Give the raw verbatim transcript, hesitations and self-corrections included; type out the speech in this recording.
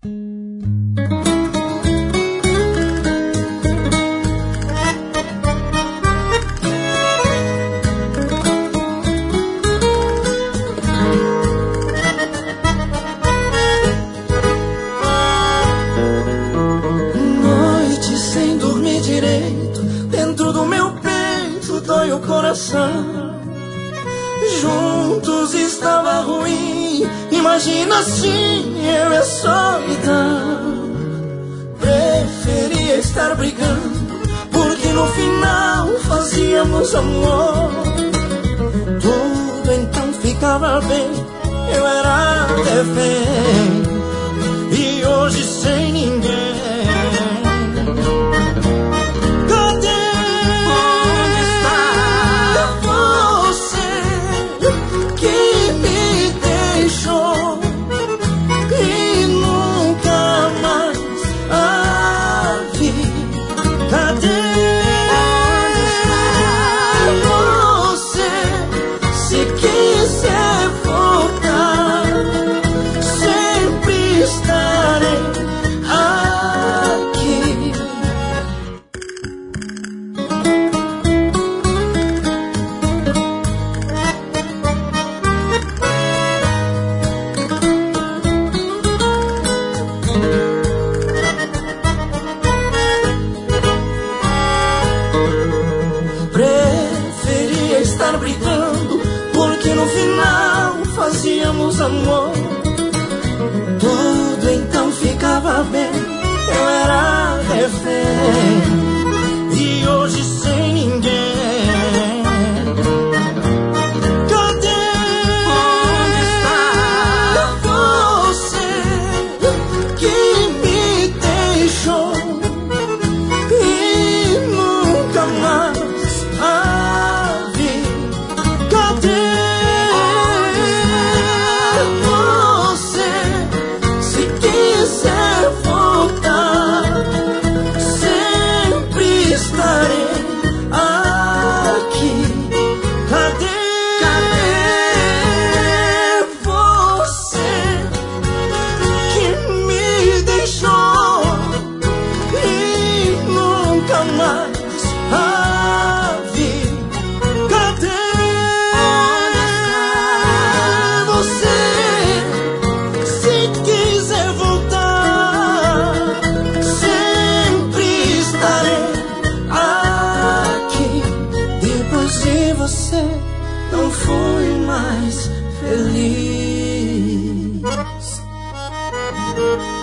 Noite sem dormir direito, dentro do meu peito dói o coração. Juntos estava ruim, imagina assim eu e a solidão. Preferia estar brigando, porque no final fazíamos amor. Tudo então ficava bem, eu era refém, e hoje sem ninguém. Preferia estar brigando, porque no final fazíamos amor. Tudo então ficava bem, eu era refém, e hoje sem ninguém. Cadê? Onde está você que me deixou e nunca mais? Você não foi mais feliz.